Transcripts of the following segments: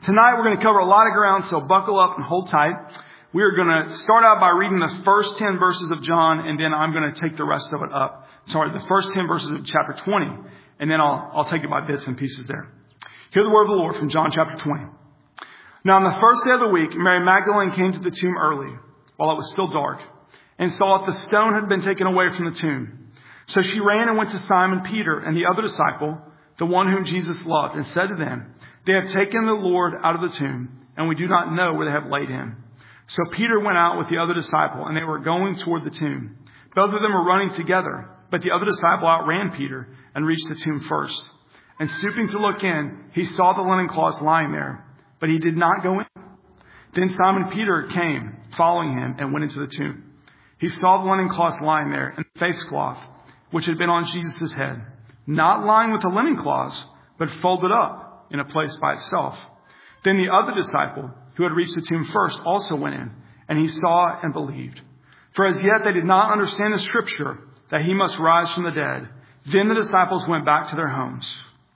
Tonight we're going to cover a lot of ground, so buckle up and hold tight. We are going to start out by reading the first 10 verses of John, and then I'm going to take the rest of it up. The first 10 verses of chapter 20, and then I'll take it by bits and pieces there. Hear the word of the Lord from John chapter 20. Now on the first day of the week, Mary Magdalene came to the tomb early, while it was still dark, and saw that the stone had been taken away from the tomb. So she ran and went to Simon Peter and the other disciple, the one whom Jesus loved, and said to them, "They have taken the Lord out of the tomb, and we do not know where they have laid him." So Peter went out with the other disciple, and they were going toward the tomb. Both of them were running together, but the other disciple outran Peter and reached the tomb first. And stooping to look in, he saw the linen cloths lying there, but he did not go in. Then Simon Peter came, following him, and went into the tomb. He saw the linen cloths lying there, and the face cloth, which had been on Jesus' head, not lying with the linen cloths, but folded up in a place by itself. Then the other disciple, who had reached the tomb first, also went in, and he saw and believed. For as yet they did not understand the scripture, that he must rise from the dead. Then the disciples went back to their homes.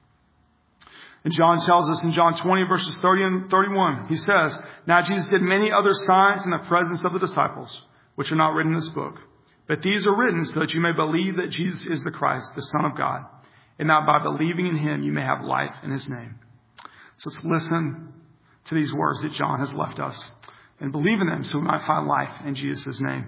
And John tells us in John 20, verses 30 and 31, he says, "Now Jesus did many other signs in the presence of the disciples, which are not written in this book. But these are written so that you may believe that Jesus is the Christ, the Son of God, and that by believing in him you may have life in his name." So let's listen to these words that John has left us and believe in them so we might find life in Jesus' name.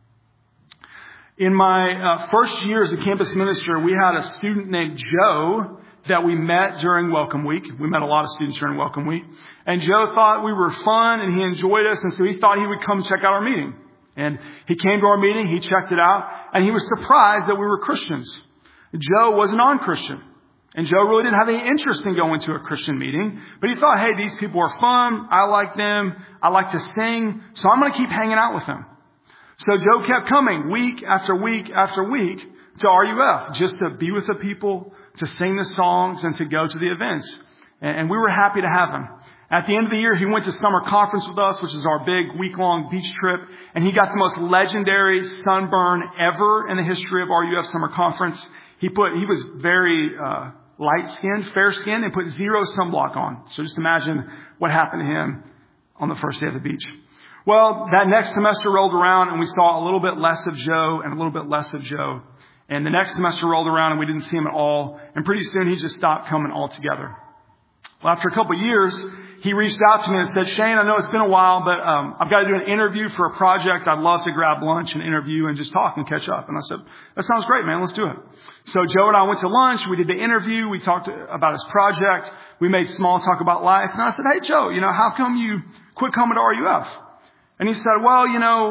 In my first year as a campus minister, we had a student named Joe that we met during Welcome Week. We met a lot of students during Welcome Week. And Joe thought we were fun and he enjoyed us, and so he thought he would come check out our meeting. And he came to our meeting, he checked it out, and he was surprised that we were Christians. Joe was a non-Christian. And Joe really didn't have any interest in going to a Christian meeting. But he thought, hey, these people are fun. I like them. I like to sing. So I'm going to keep hanging out with them. So Joe kept coming week after week after week to RUF just to be with the people, to sing the songs, and to go to the events. And we were happy to have him. At the end of the year, he went to summer conference with us, which is our big week-long beach trip. And he got the most legendary sunburn ever in the history of RUF summer conference. He was very light-skinned, fair-skinned, and put 0 sunblock on. So just imagine what happened to him on the first day of the beach. Well, that next semester rolled around, and we saw a little bit less of Joe and a little bit less of Joe. And the next semester rolled around, and we didn't see him at all. And pretty soon, he just stopped coming altogether. Well, after a couple of years, he reached out to me and said, "Shane, I know it's been a while, but I've got to do an interview for a project. I'd love to grab lunch and interview and just talk and catch up." And I said, "That sounds great, man. Let's do it." So Joe and I went to lunch. We did the interview. We talked about his project. We made small talk about life. And I said, "Hey, Joe, how come you quit coming to RUF?" And he said, "Well,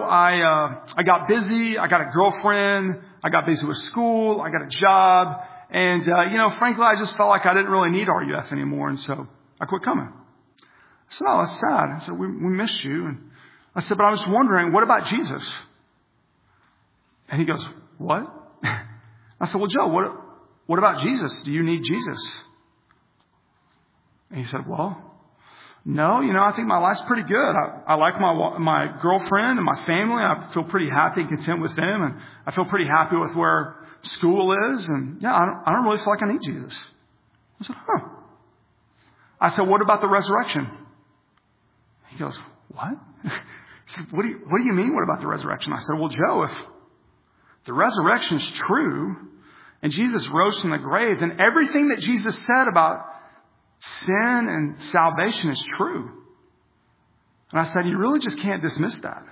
I got busy. I got a girlfriend. I got busy with school. I got a job. And, frankly, I just felt like I didn't really need RUF anymore. And so I quit coming." I said, "Oh, that's sad." I said, we miss you. And I said, "But I was wondering, what about Jesus?" And he goes, "What?" I said, "Well, Joe, what about Jesus? Do you need Jesus?" And he said, "Well, no, I think my life's pretty good. I like my girlfriend and my family. I feel pretty happy and content with them. And I feel pretty happy with where school is. And yeah, I don't really feel like I need Jesus." I said, "Huh." I said, "What about the resurrection?" He goes, "What?" He said, what do you mean, what about the resurrection?" I said, "Well, Joe, if the resurrection is true and Jesus rose from the grave, then everything that Jesus said about sin and salvation is true." And I said, "You really just can't dismiss that."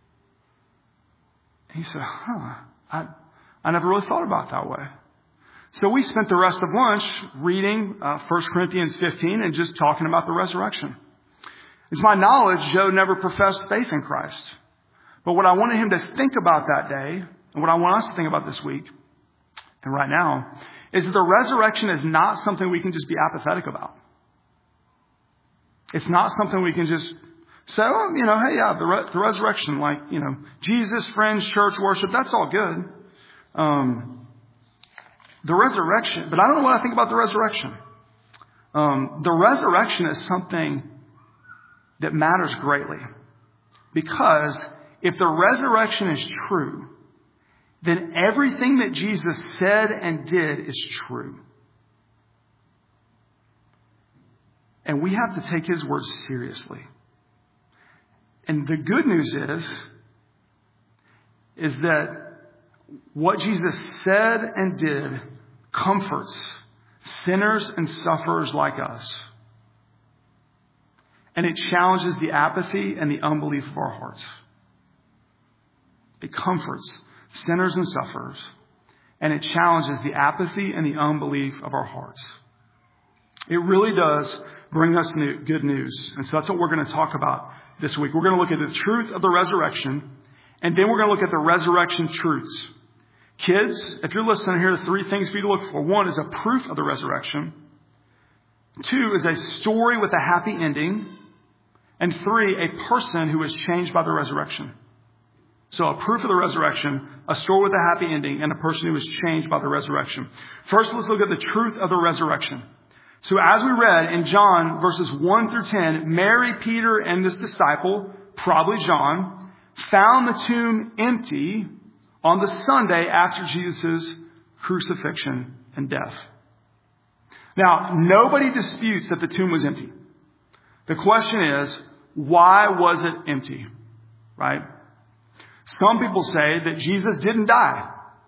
And he said, I never really thought about it that way." So we spent the rest of lunch reading 1 Corinthians 15 and just talking about the resurrection. To my knowledge, Joe never professed faith in Christ. But what I wanted him to think about that day, and what I want us to think about this week, and right now, is that the resurrection is not something we can just be apathetic about. It's not something we can just say, "Oh, hey, yeah, the resurrection, Jesus, friends, church, worship, that's all good." The resurrection, but I don't know what I think about the resurrection. The resurrection is something that matters greatly. Because if the resurrection is true, then everything that Jesus said and did is true. And we have to take his words seriously. And the good news is that what Jesus said and did comforts sinners and sufferers like us. And it challenges the apathy and the unbelief of our hearts. It comforts sinners and sufferers. And it challenges the apathy and the unbelief of our hearts. It really does bring us good news. And so that's what we're going to talk about this week. We're going to look at the truth of the resurrection. And then we're going to look at the resurrection truths. Kids, if you're listening here, 3 things for you to look for. 1 is a proof of the resurrection. 2 is a story with a happy ending. And 3, a person who is changed by the resurrection. So a proof of the resurrection, a story with a happy ending, and a person who is changed by the resurrection. First, let's look at the truth of the resurrection. So as we read in John verses 1 through 10, Mary, Peter, and this disciple, probably John, found the tomb empty on the Sunday after Jesus' crucifixion and death. Now, nobody disputes that the tomb was empty. The question is, why was it empty? Right? Some people say that Jesus didn't die.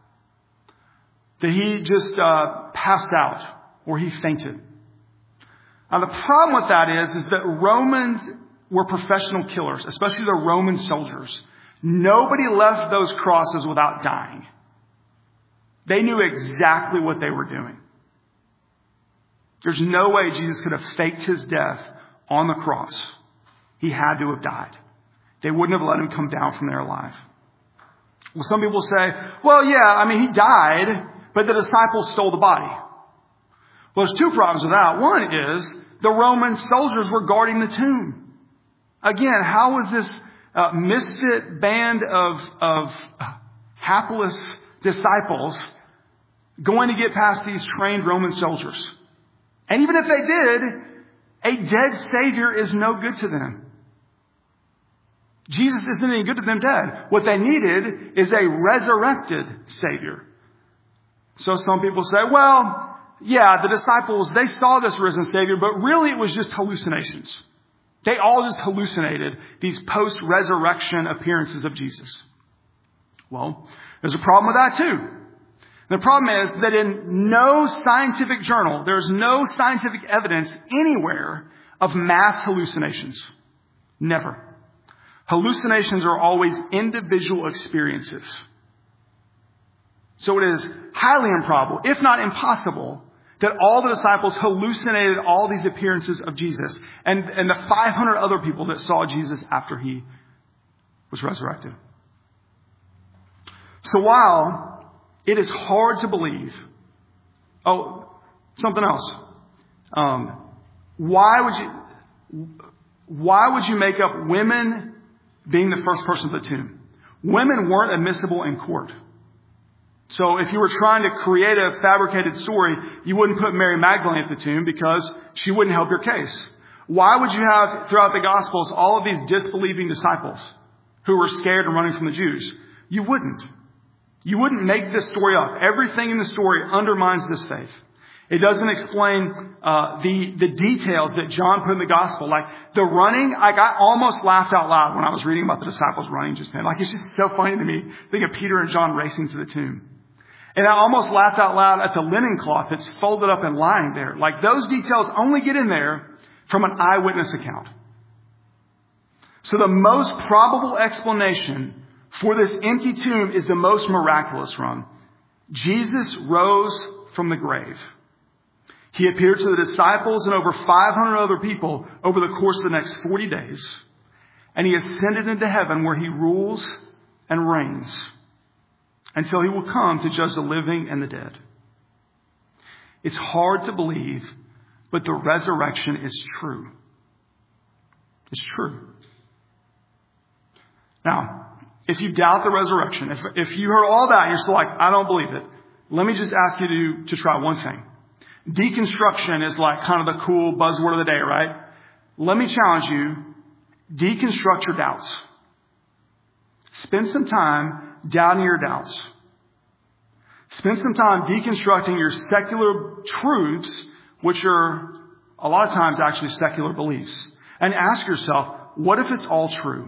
That he just passed out or he fainted. Now the problem with that is that Romans were professional killers, especially the Roman soldiers. Nobody left those crosses without dying. They knew exactly what they were doing. There's no way Jesus could have faked his death on the cross. He had to have died. They wouldn't have let him come down from there alive. Well, some people say, well, yeah, he died, but the disciples stole the body. Well, there's 2 problems with that. One is the Roman soldiers were guarding the tomb. Again, how was this misfit band of hapless disciples going to get past these trained Roman soldiers? And even if they did, a dead Savior is no good to them. Jesus isn't any good to them dead. What they needed is a resurrected Savior. So some people say, well, yeah, the disciples, they saw this risen Savior, but really it was just hallucinations. They all just hallucinated these post-resurrection appearances of Jesus. Well, there's a problem with that too. The problem is that in no scientific journal, there's no scientific evidence anywhere of mass hallucinations. Never. Hallucinations are always individual experiences. So it is highly improbable, if not impossible, that all the disciples hallucinated all these appearances of Jesus and the 500 other people that saw Jesus after he was resurrected. So while it is hard to believe, something else. Why would you make up women being the first person at the tomb? Women weren't admissible in court. So if you were trying to create a fabricated story, you wouldn't put Mary Magdalene at the tomb because she wouldn't help your case. Why would you have, throughout the Gospels, all of these disbelieving disciples who were scared and running from the Jews? You wouldn't. You wouldn't make this story up. Everything in the story undermines this faith. It doesn't explain the details that John put in the gospel. Like the running, I almost laughed out loud when I was reading about the disciples running just then. Like it's just so funny to me. Think of Peter and John racing to the tomb. And I almost laughed out loud at the linen cloth that's folded up and lying there. Like those details only get in there from an eyewitness account. So the most probable explanation for this empty tomb is the most miraculous one. Jesus rose from the grave. He appeared to the disciples and over 500 other people over the course of the next 40 days. And he ascended into heaven where he rules and reigns until he will come to judge the living and the dead. It's hard to believe, but the resurrection is true. It's true. Now, if you doubt the resurrection, if you heard all that and you're still like, I don't believe it, let me just ask you to try one thing. Deconstruction is like kind of the cool buzzword of the day, right? Let me challenge you. Deconstruct your doubts. Spend some time doubting your doubts. Spend some time deconstructing your secular truths, which are a lot of times actually secular beliefs, and ask yourself, what if it's all true?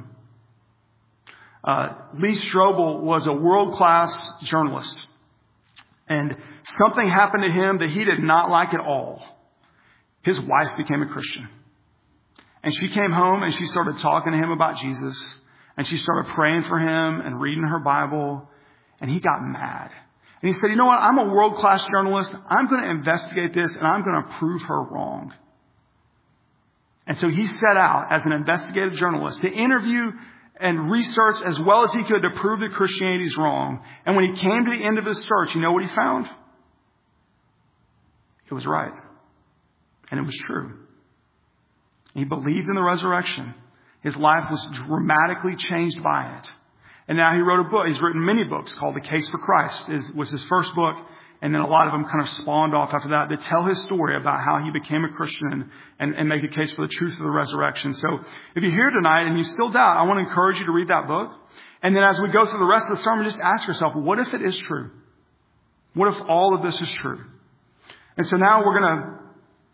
Lee Strobel was a world-class journalist, and something happened to him that he did not like at all. His wife became a Christian. And she came home and she started talking to him about Jesus, and she started praying for him and reading her Bible, and he got mad. And he said, you know what? I'm a world-class journalist. I'm going to investigate this, and I'm going to prove her wrong. And so he set out as an investigative journalist to interview and research as well as he could to prove that Christianity is wrong. And when he came to the end of his search, you know what he found? It was right. And it was true. He believed in the resurrection. His life was dramatically changed by it. And now he wrote a book. He's written many books called The Case for Christ. Was his first book. And then a lot of them kind of spawned off after that tell his story about how he became a Christian and make a case for the truth of the resurrection. So if you're here tonight and you still doubt, I want to encourage you to read that book. And then as we go through the rest of the sermon, just ask yourself, what if it is true? What if all of this is true? And so now we're going to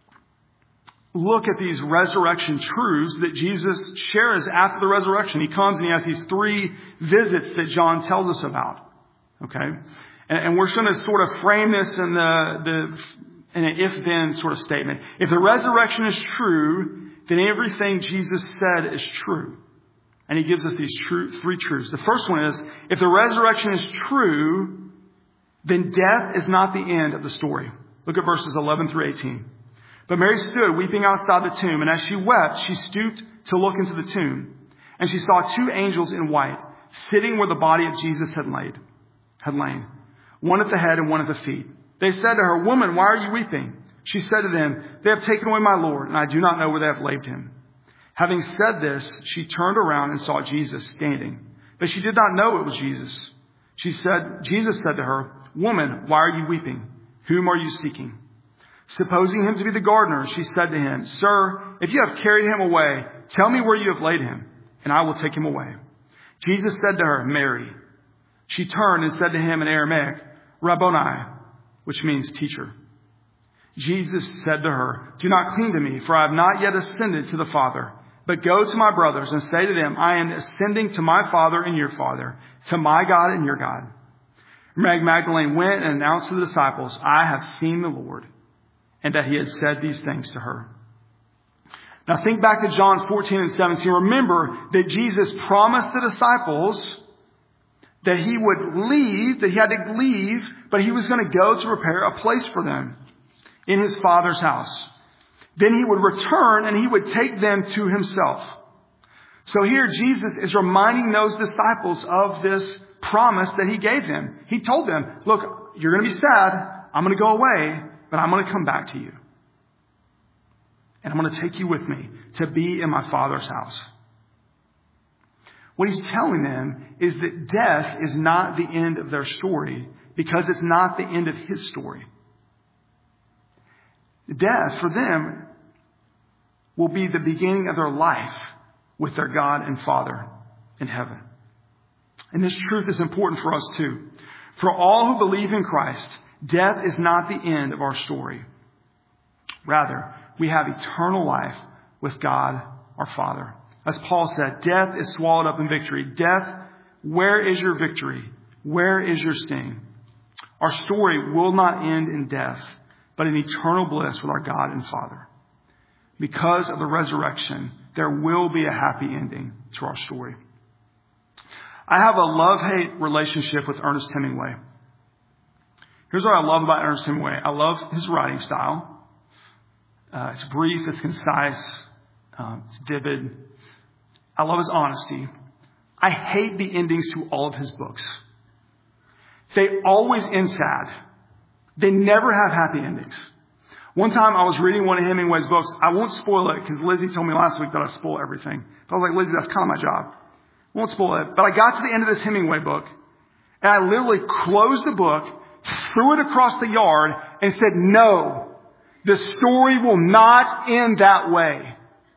look at these resurrection truths that Jesus shares after the resurrection. He comes and he has these 3 visits that John tells us about. Okay? And we're going to sort of frame this in an if-then sort of statement. If the resurrection is true, then everything Jesus said is true. And he gives us these 3 truths. The first one is, if the resurrection is true, then death is not the end of the story. Look at verses 11 through 18. But Mary stood weeping outside the tomb, and as she wept, she stooped to look into the tomb. And she saw 2 angels in white, sitting where the body of Jesus had lain. One at the head and one at the feet. They said to her, "Woman, why are you weeping?" She said to them, "They have taken away my Lord, and I do not know where they have laid him." Having said this, she turned around and saw Jesus standing. But she did not know it was Jesus. Jesus said to her, "Woman, why are you weeping? Whom are you seeking?" Supposing him to be the gardener, she said to him, "Sir, if you have carried him away, tell me where you have laid him, and I will take him away." Jesus said to her, "Mary." She turned and said to him in Aramaic, "Rabboni," which means teacher. Jesus said to her, "Do not cling to me, for I have not yet ascended to the Father. But go to my brothers and say to them, I am ascending to my Father and your Father, to my God and your God." Mary Magdalene went and announced to the disciples, "I have seen the Lord," and that he had said these things to her. Now think back to John 14 and 17. Remember that Jesus promised the disciples that he would leave, that he had to leave, but he was going to go to prepare a place for them in his Father's house. Then he would return and he would take them to himself. So here Jesus is reminding those disciples of this promise that he gave them. He told them, look, you're going to be sad. I'm going to go away, but I'm going to come back to you. And I'm going to take you with me to be in my Father's house. What he's telling them is that death is not the end of their story because it's not the end of his story. Death for them will be the beginning of their life with their God and Father in heaven. And this truth is important for us too. For all who believe in Christ, death is not the end of our story. Rather, we have eternal life with God our Father. As Paul said, death is swallowed up in victory. Death, where is your victory? Where is your sting? Our story will not end in death, but in eternal bliss with our God and Father. Because of the resurrection, there will be a happy ending to our story. I have a love-hate relationship with Ernest Hemingway. Here's what I love about Ernest Hemingway. I love his writing style. It's brief, it's concise, it's vivid. I love his honesty. I hate the endings to all of his books. They always end sad. They never have happy endings. One time I was reading one of Hemingway's books. I won't spoil it because Lizzie told me last week that I spoil everything. But I was like, Lizzie, that's kind of my job. I won't spoil it. But I got to the end of this Hemingway book and I literally closed the book, threw it across the yard and said, no, the story will not end that way.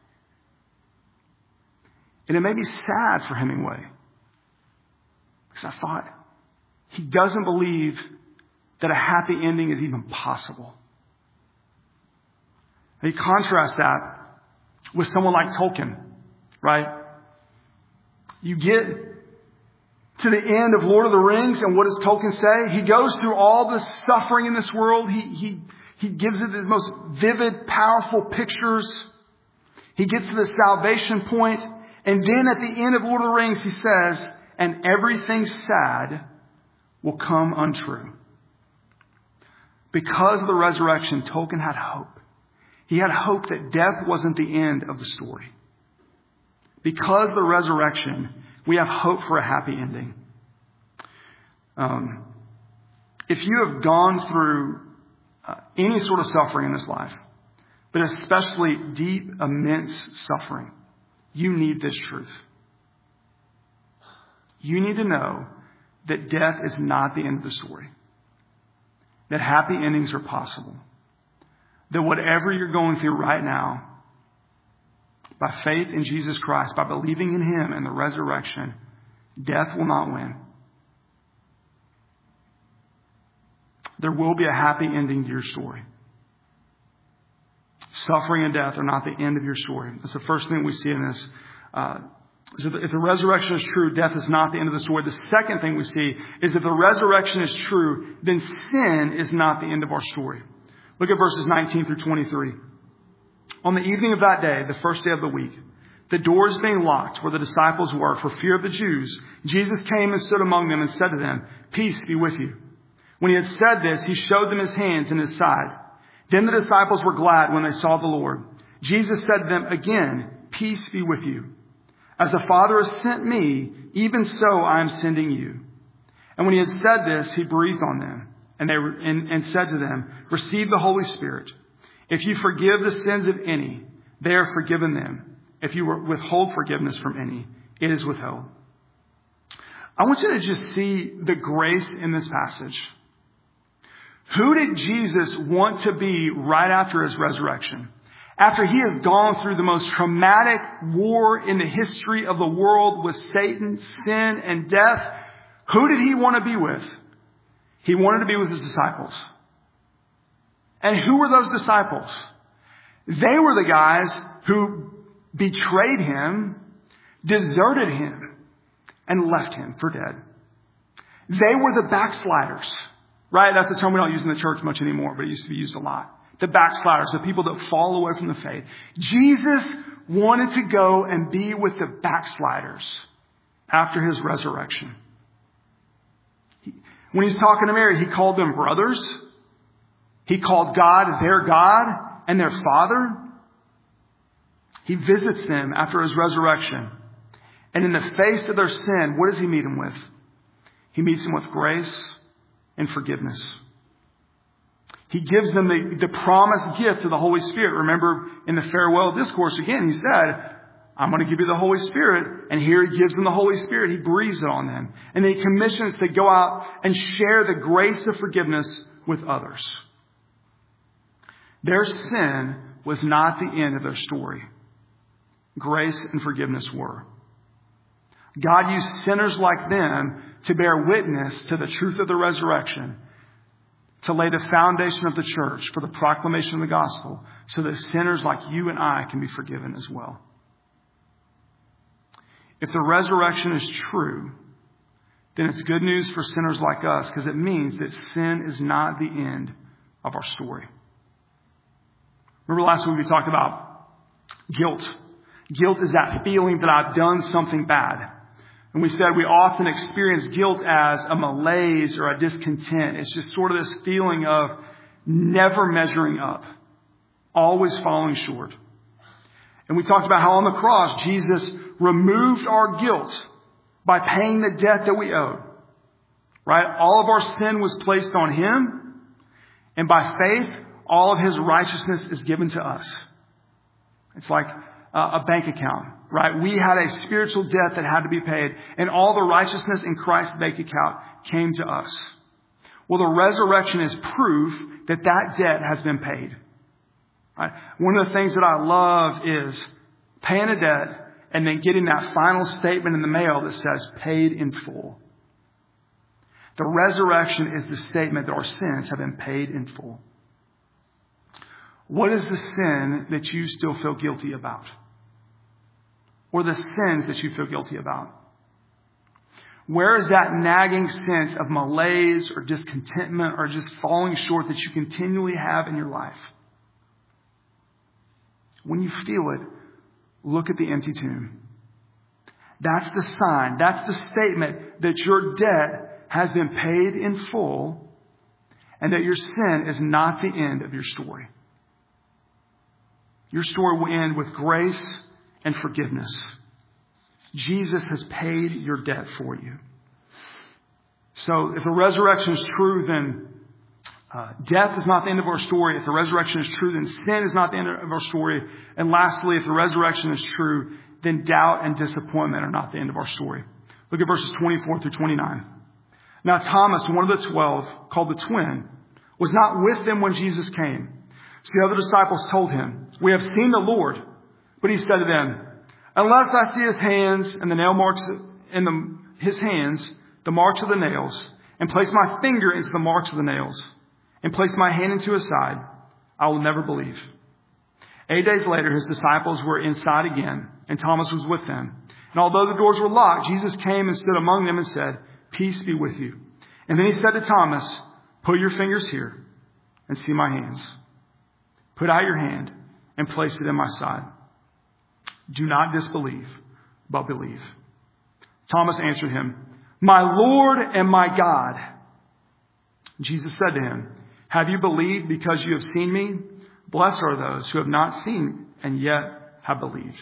And it made me sad for Hemingway. Because I thought, he doesn't believe that a happy ending is even possible. And you contrast that with someone like Tolkien, right? You get to the end of Lord of the Rings, and what does Tolkien say? He goes through all the suffering in this world. He gives it the most vivid, powerful pictures. He gets to the salvation point, and then at the end of Lord of the Rings, he says, and everything sad will come untrue. Because of the resurrection, Tolkien had hope. He had hope that death wasn't the end of the story. Because of the resurrection, we have hope for a happy ending. If you have gone through any sort of suffering in this life, but especially deep, immense suffering, you need this truth. You need to know that death is not the end of the story. That happy endings are possible. That whatever you're going through right now, by faith in Jesus Christ, by believing in Him and the resurrection, death will not win. There will be a happy ending to your story. Suffering and death are not the end of your story. That's the first thing we see in this. If the resurrection is true, death is not the end of the story. The second thing we see is if the resurrection is true, then sin is not the end of our story. Look at verses 19 through 23. On the evening of that day, the first day of the week, the doors being locked where the disciples were for fear of the Jews, Jesus came and stood among them and said to them, "Peace be with you." When he had said this, he showed them his hands and his side. Then the disciples were glad when they saw the Lord. Jesus said to them again, "Peace be with you. As the Father has sent me, even so I am sending you." And when he had said this, he breathed on them and said to them, "Receive the Holy Spirit. If you forgive the sins of any, they are forgiven them. If you withhold forgiveness from any, it is withheld." I want you to just see the grace in this passage. Who did Jesus want to be right after his resurrection? After he has gone through the most traumatic war in the history of the world with Satan, sin, and death, who did he want to be with? He wanted to be with his disciples. And who were those disciples? They were the guys who betrayed him, deserted him, and left him for dead. They were the backsliders, right? That's a term we don't use in the church much anymore, but it used to be used a lot. The backsliders, the people that fall away from the faith. Jesus wanted to go and be with the backsliders after his resurrection. When he's talking to Mary, he called them brothers. He called God their God and their Father. He visits them after his resurrection. And in the face of their sin, what does he meet them with? He meets them with grace and forgiveness. He gives them the promised gift of the Holy Spirit. Remember in the farewell discourse again, he said, "I'm going to give you the Holy Spirit." And here he gives them the Holy Spirit. He breathes it on them. And then he commissions to go out and share the grace of forgiveness with others. Their sin was not the end of their story. Grace and forgiveness were. God used sinners like them to bear witness to the truth of the resurrection, to lay the foundation of the church for the proclamation of the gospel, so that sinners like you and I can be forgiven as well. If the resurrection is true, then it's good news for sinners like us, because it means that sin is not the end of our story. Remember last week we talked about guilt. Guilt is that feeling that I've done something bad. And we said we often experience guilt as a malaise or a discontent. It's just sort of this feeling of never measuring up, always falling short. And we talked about how on the cross, Jesus removed our guilt by paying the debt that we owed. Right? All of our sin was placed on him. And by faith, all of his righteousness is given to us. It's like a bank account, right? We had a spiritual debt that had to be paid, and all the righteousness in Christ's bank account came to us. Well, the resurrection is proof that that debt has been paid. Right? One of the things that I love is paying a debt and then getting that final statement in the mail that says paid in full. The resurrection is the statement that our sins have been paid in full. what is the sin that you still feel guilty about? Or the sins that you feel guilty about? Where is that nagging sense of malaise or discontentment or just falling short that you continually have in your life? When you feel it, look at the empty tomb. That's the sign. That's the statement that your debt has been paid in full and that your sin is not the end of your story. Your story will end with grace and forgiveness. Jesus has paid your debt for you. So if the resurrection is true, then death is not the end of our story. If the resurrection is true, then sin is not the end of our story. And lastly, if the resurrection is true, then doubt and disappointment are not the end of our story. Look at verses 24 through 29. Now Thomas, one of the 12, called the twin, was not with them when Jesus came. So the other disciples told him, "We have seen the Lord." But he said to them, "Unless I see his hands and the nail marks in his hands, the marks of the nails, and place my finger into the marks of the nails, and place my hand into his side, I will never believe." 8 days later, his disciples were inside again, and Thomas was with them. And although the doors were locked, Jesus came and stood among them and said, "Peace be with you." And then he said to Thomas, "Put your fingers here and see my hands. Put out your hand and place it in my side. Do not disbelieve, but believe." Thomas answered him, "My Lord and my God." Jesus said to him, "Have you believed because you have seen me? Blessed are those who have not seen and yet have believed."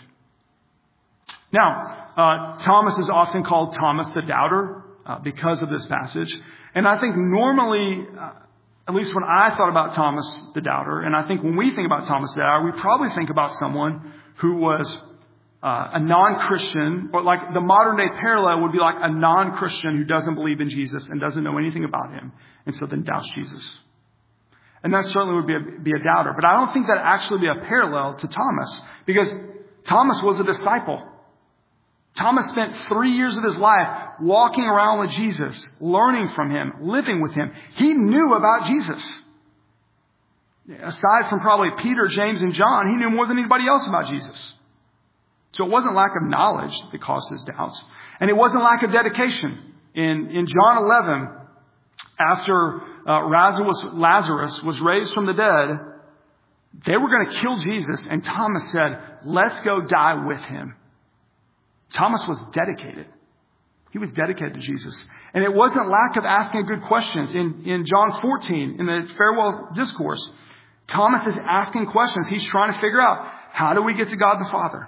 Now, Thomas is often called Thomas the Doubter because of this passage. And I think normally, at least when I thought about Thomas the Doubter, and I think when we think about Thomas the Doubter, we probably think about someone who was a non-Christian, or like the modern day parallel would be like a non-Christian who doesn't believe in Jesus and doesn't know anything about him, and so then doubts Jesus. And that certainly would be a doubter. But I don't think that actually be a parallel to Thomas, because Thomas was a disciple. Thomas spent 3 years of his life walking around with Jesus, learning from him, living with him. He knew about Jesus. Aside from probably Peter, James, and John, he knew more than anybody else about Jesus. So it wasn't lack of knowledge that caused his doubts. And it wasn't lack of dedication. In John 11, after Lazarus was raised from the dead, they were going to kill Jesus. And Thomas said, "Let's go die with him." Thomas was dedicated. He was dedicated to Jesus. And it wasn't lack of asking good questions. In John 14, in the farewell discourse, Thomas is asking questions. He's trying to figure out, how do we get to God the Father?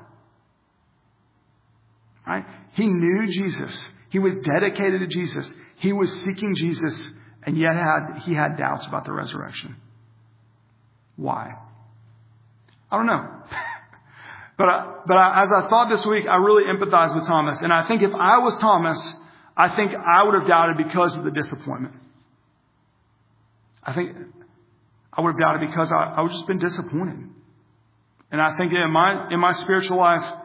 Right? He knew Jesus. He was dedicated to Jesus. He was seeking Jesus, and yet he had doubts about the resurrection. Why? I don't know. But as I thought this week, I really empathized with Thomas. And I think if I was Thomas, I think I would have doubted because of the disappointment. I think I would have doubted because I would just been disappointed. And I think in my spiritual life,